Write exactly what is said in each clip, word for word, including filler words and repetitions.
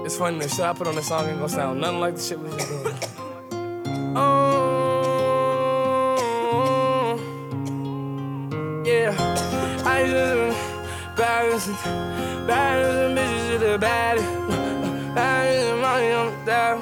It's funny, the shit I put on this song ain't gonna sound nothing like the shit we just doing. Oh, yeah. I just baddest, baddest bitches to the baddest. Baddest money on the dial.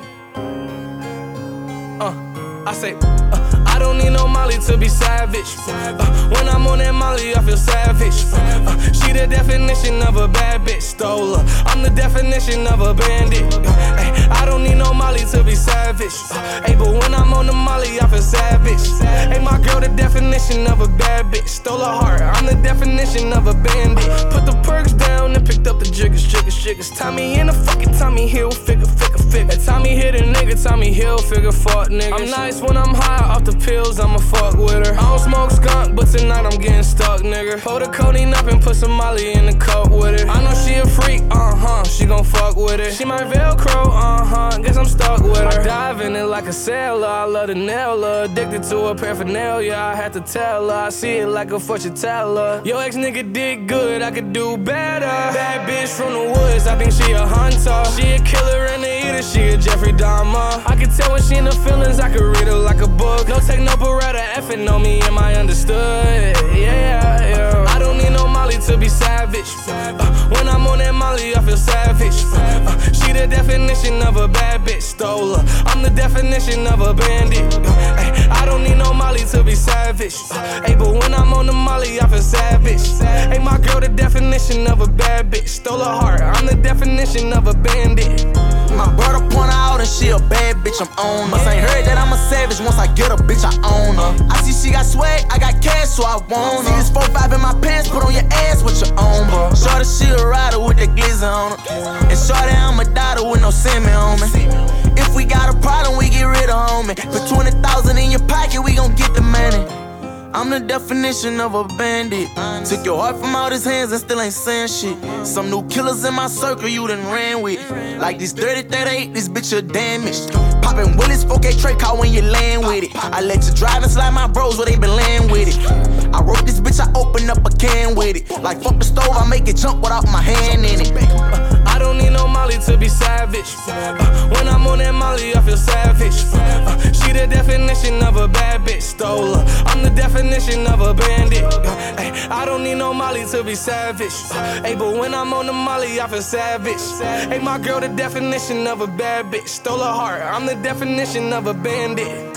Uh, I say, uh, I don't need no Molly to be savage. Uh, when I'm on that Molly, I feel savage. Uh, she the definition of a bad bitch, stole her. I'm the definition of a bandit. Uh, ay, I don't need no Molly to be savage. Uh, ay, but when I'm on the Molly, I feel savage. Hey, my girl, the definition of a bad bitch, stole her heart. I'm the definition of a bandit. Put the perks down and picked up the jiggers, jiggers, jiggers. Tommy in the fucking Tommy Hill, figure, figure, figure. Tommy hit a nigga, Tommy Hill, figure, fuck niggas. I'm nice when I'm high off the pills, I'ma fuck with her. I don't smoke skunk, but tonight I'm getting stuck, nigga. Pull the codeine up and put some Molly in the cup with it. I know she a freak, uh-huh, she gon' fuck with it. She my Velcro, uh-huh, guess I'm stuck with her. I dive in it like a sailor, I love the nail her. Addicted to her paraphernalia, I had to tell her. I see it like a fortune teller. Yo ex nigga did good, I could do better. Bad bitch from the woods, I think she a hunter. She a killer and a eater, she a Jeffrey Dahmer. I can tell when she in the feelings, I could read her like a book. No take no beretta, effing on me, am I understood? Yeah, yeah. I don't need no Molly to be savage. Uh, when I'm on that Molly, I feel savage. Uh, she the definition of a bad bitch, stole her. I'm the definition of a bandit. Uh, ay, I don't need no Molly to be savage. Uh, ay, but when I'm on the Molly, I feel savage. Hey, my girl, the definition of a bad bitch, stole her heart. I'm the definition of a bandit. My brother point her out and she a bad bitch, I'm on her. Must ain't heard that I'm a savage, once I get a bitch, I own her. I see she got swag, I got cash, so I want her. See this four five in my pants, put on your ass with your own, bro. Shorty, she a rider with the glizzy on her. And shorty, I'm a daughter with no semen on me. If we got a problem, we get rid of homie. Put twenty thousand in your pocket, we gon' get the money. I'm the definition of a bandit. Took your heart from out his hands and still ain't saying shit. Some new killers in my circle you done ran with. Like this dirty thirty-eight, this bitch a damaged. Poppin' Willis, four K Trey call when you land with it. I let you drive and slide my bros where they been laying with it. I wrote this bitch, I open up a can with it. Like fuck the stove, I make it jump without my hand in it. I don't need no Molly to be savage. Uh, when I'm on that Molly, I feel savage. Uh, she the definition of a bad bitch, stole her. I'm the definition of a bandit. Uh, ay, I don't need no Molly to be savage. Uh, ay, but when I'm on the Molly, I feel savage. Hey, my girl, the definition of a bad bitch, stole her heart. I'm the definition of a bandit.